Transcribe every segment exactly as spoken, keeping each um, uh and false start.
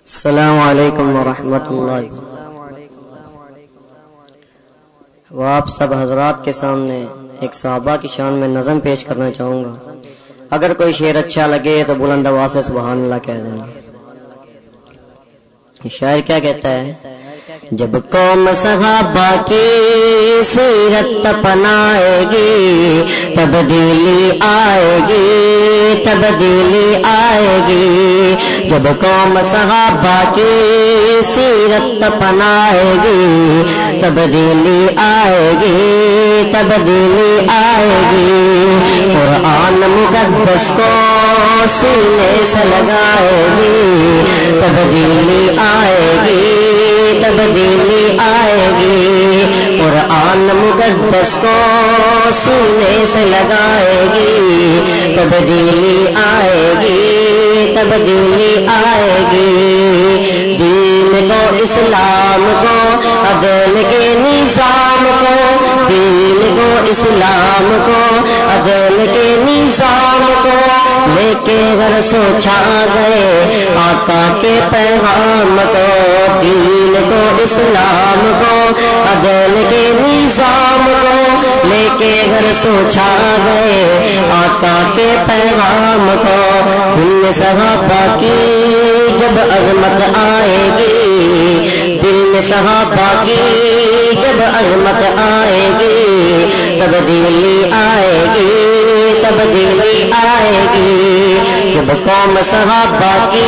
السلام علیکم ورحمۃ اللہ۔ وہ آپ سب حضرات کے سامنے ایک صحابہ کی شان میں نظم پیش کرنا چاہوں گا۔ اگر کوئی شعر اچھا لگے تو بلند آواز سے سبحان اللہ کہہ دینا۔ شاعر کیا کہتا ہے؟ جب قوم صحابہ کی سیرت اپنائے گی تبدیلی آئے گی، تبدیلی آئے گی۔ جب قوم صحابہ کی سیرت اپنائے گی تبدیلی آئے گی، تبدیلی آئے گی۔ قرآن مقدس کو سینے سے لگائے گی تبدیلی آئے گی، تبدیلی آئے گی۔ قرآن مقدس کو سینے سے لگائے گی تبدیلی آئے گی، تبدیلی آئے گی۔ دین کو، اسلام کو، عدل کے نظام کو، دین کو، اسلام کو، عدل کے نظام کو لے کے گھر سو چھا گئے آقا کے پیغام کو۔ دین کو، اسلام کو، عدل کے نظام کو لے کے گھر سو چھا گئے آقا کے پیغام کو۔ دل میں صحابہ کی جب عظمت آئے گی، دل میں صحابہ کی جب عظمت آئے گی تبدیلی آئے گی، تبدیلی آئے گی۔ جب قوم صحابہ کی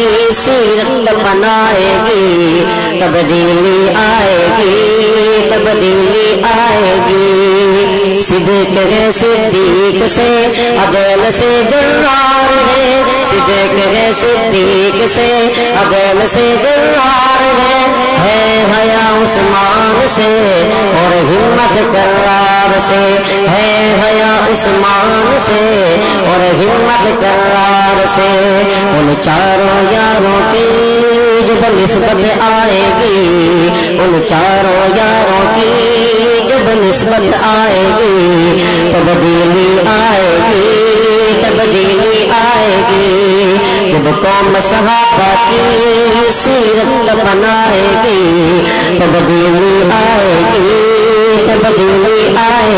سیرت بنائے گی تبدیلی آئے گی، تبدیلی آئے گی۔ صدیق ہے صدیق سے، عدل سے جرار ہے، صدیق ہے صدیق سے، عدل سے جرار ہے۔ ہے حیا عثمان سے اور ہمت کرار سے، ہے حیا عثمان سے اور ہمت کرار سے۔ ان چاروں یاروں کی جب نسبت آئے گی، ان چاروں یاروں کی جب نسبت آئے گی تبدیلی آئے گی، تبدیلی آئے گی۔ جب قوم صحابہ کی سیرت بنائے گی تبدیلی آئے گی، تبدیلی آئے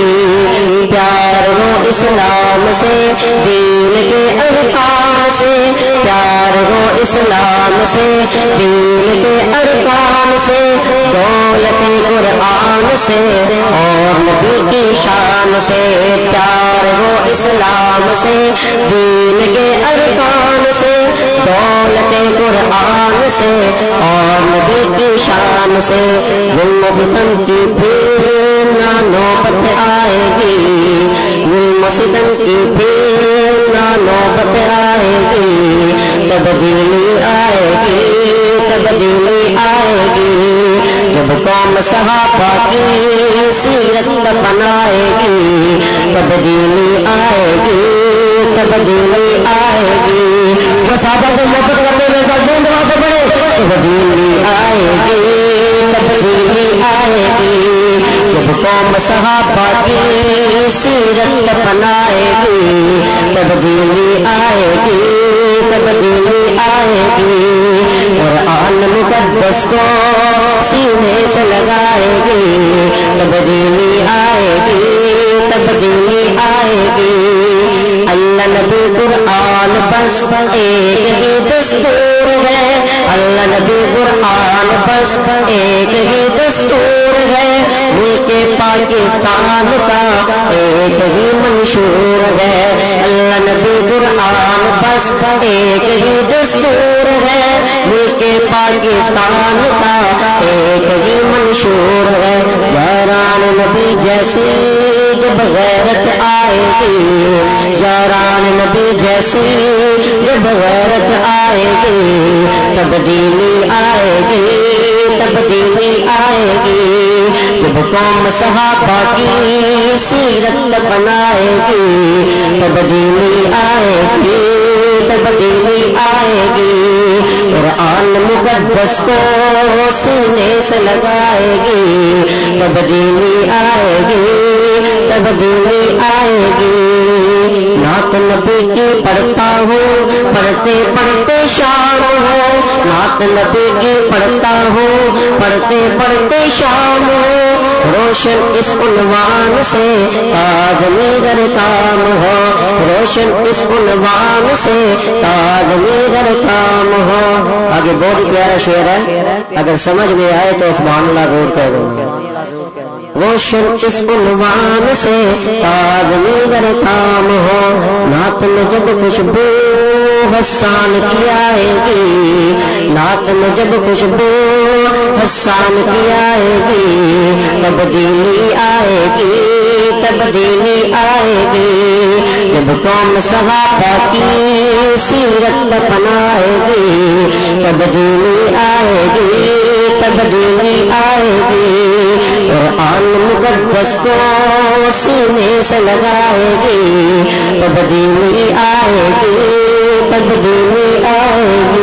گی۔ پیار ہو اسلام سے، دین کے ارکان سے، پیار ہو اسلام سے، دین کے ارکان سے، دولت قرآن سے اور نبی کی شان سے۔ پیار ہو اسلام سے، دین کے ارکان سے، دولت قرآن سے اور نبی کی شان سے۔ ظلم و ستم کی پھر نہ نوبت آئے گی، ظلم و ستم کی پھر نہ نوبت آئے گی تبدیلی آئے گی، تبدیلی آئے گی۔ جب قوم صحابہ کی سیرت بنائے گی تبدیلی آئے گی، تبدیلی آئے گی۔ جو صحابہ سے محبت کرنے میں ساتھ دعا سے پڑھے تبدیلی آئے گی، تبدیلی آئے گی۔ جب قوم صحابہ کی سیرت بنائے گی تبدیلی آئے گی، تبدیلی آئے گی۔ قرآن مقدس کو سینے سے لگائے گی تبدیلی آئے گی، تبدیلی آئے گی۔ اللہ نبی قرآن بس ایک ہی دستور ہے، اللہ نبی قرآن بس ایک ہی دستور ہے۔ ملک پاکستان کا ایک ہی منشور ہے، اللہ نبی قرآن بس ایک ہی دستور ہے۔ ملک پاکستان کا ایک ہی منشور ہے۔ یاران نبی جیسی جب غیرت آئے گی، یاران نبی جیسی جب غیرت آئے گی تبدیلی آئے گی، تبدیلی آئے گی۔ جب قوم صحابہ کی سیرت بنائے گی تبدیلی آئے گی، تبدیلی آئے گی۔ قرآن مقدس کو سینے سے لگائے گی تبدیلی آئے گی، تبدیلی آئے گی۔ نعت نبی کی پڑھتا ہوں، پڑھتے پڑھتے شام ہو، نعت نبی کی پڑھتا ہوں پڑھتے پڑھتے شام ہو روشن اس عنوان سے آدمی در کام ہو روشن اس عنوان سے آدمی در کام ہو. آگے بہت ہی پیارا شعر ہے, اگر سمجھ میں آئے تو سبحان اللہ ضرور کہہ دو. روشن اس عنوان سے آدمی در کام ہو نعت میں جب خوشبو حسان کی آئے گی نعت میں جب خوشبو حسان کی آئے گی تبدیلی آئے گی تبدیلی آئے گی جب قوم صحابہ کی سیرت اپنائے گی تبدیلی آئے گی تبدیلی آئے گی قرآن مقدس کو سینے سے لگائے گی تبدیلی آئے گی تبدیلی آئے گی.